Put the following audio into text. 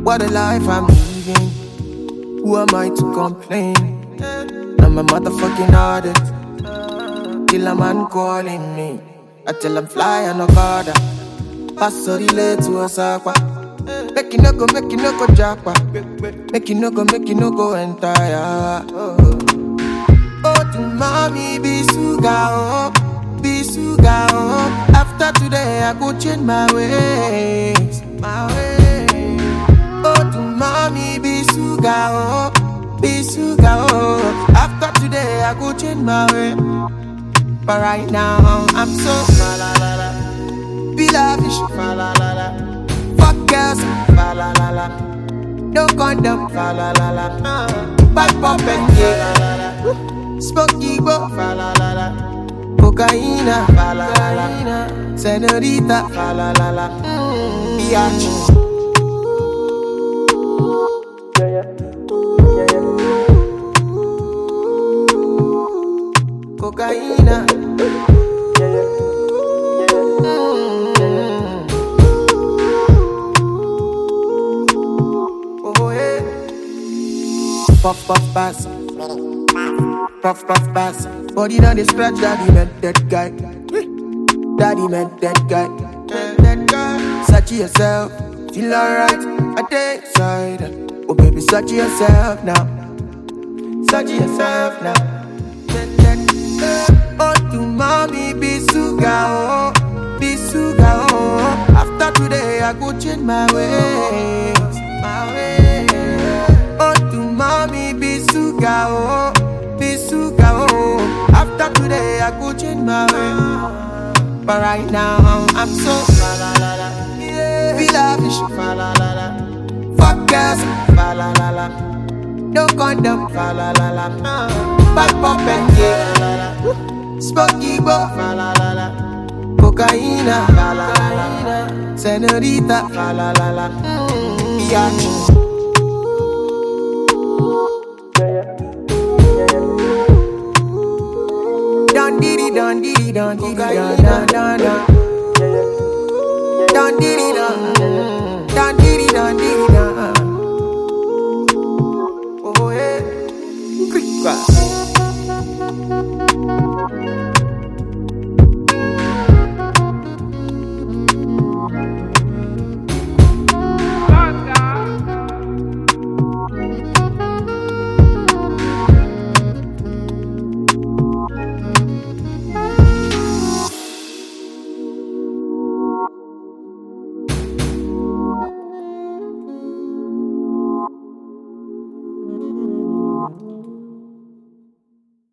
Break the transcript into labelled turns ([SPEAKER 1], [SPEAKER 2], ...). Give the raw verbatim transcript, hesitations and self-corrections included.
[SPEAKER 1] What a life I'm living. Who am I to complain? I'm a motherfucking addict. Till a man calling me. I tell him fly and no bother. Pass so relate to Osaka. Make you no go, make you no go japa. Make you no go, make you no go entire. Oh, oh to mommy be sugar, oh, be sugar, oh. After today I go change my ways, my ways. Oh to mommy be sugar, oh, be sugar, oh. After today I go change my way. But right now I'm so fa la la la. Be lavish, fa la la la. Fuck girls, fa la la la. No condom, fa la la la. Bad pop and yeah, smoky bo, fa la la la. Cocaína, fa la la la. Senorita, fa la la la. Biatch. Yeah yeah, yeah yeah. Cocaína. Puff, puff, pass. Puff, puff, pass. Body now they scratch, daddy met that guy. Daddy met that guy. That guy. Search yourself, feel alright. I take side. Oh baby, search yourself now. Search yourself now. Oh to mommy, be sugar, oh, be sugar, oh. After today I go change my ways, my ways. Oh to mommy, be sugar, oh, be sugar, oh. After today I go change my way. But right now I'm so fa la la la. Be lavish, fa la la la. Fuck girls, fa la la la. No condom, fa la la la. Bad pop and yeah, smoky bo, fa la la la. Cocaína, fa la la la. Senorita, fa la la la. Biatch. Don diddy, don diddy, don diddy, don don don don.